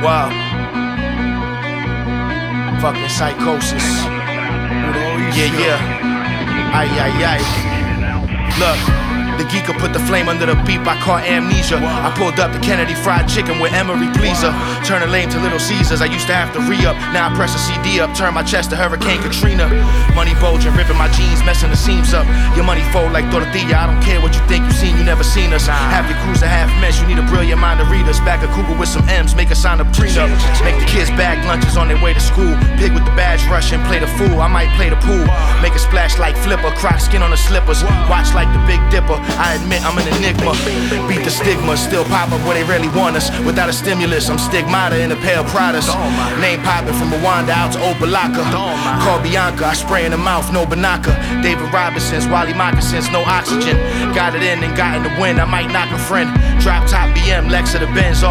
Wow. Fucking psychosis. Yeah. Ay. Look. The geeker put the flame under the beep, I caught amnesia. I pulled up the Kennedy Fried Chicken with Emery Pleaser. Turn a lame to Little Caesars, I used to have to re-up. Now I press a CD up, turn my chest to Hurricane Katrina. Money bulging, ripping my jeans, messing the seams up. Your money fold like tortilla, I don't care what you think you seen, you never seen us. Have your cruiser half mesh, you need a brilliant mind to read us. Back a cougar with some M's, make a sign of prenup. Make the kids bag lunches on their way to school. Pig with the badge rush and play the fool, I might play the pool. Make a splash like Flipper, croc skin on the slippers. Watch like the Big Dipper, I admit I'm an enigma. Beat the stigma, still pop up where they really want us. Without a stimulus, I'm stigmata in a pair of Pradas. Name popping from Rwanda out to Obalaka. Call Bianca, I spray in the mouth, no Banaka. David Robinson's, Wally Moccasins, no oxygen. Got it in and got in the wind, I might knock a friend. Drop top BM, Lex of the Benz.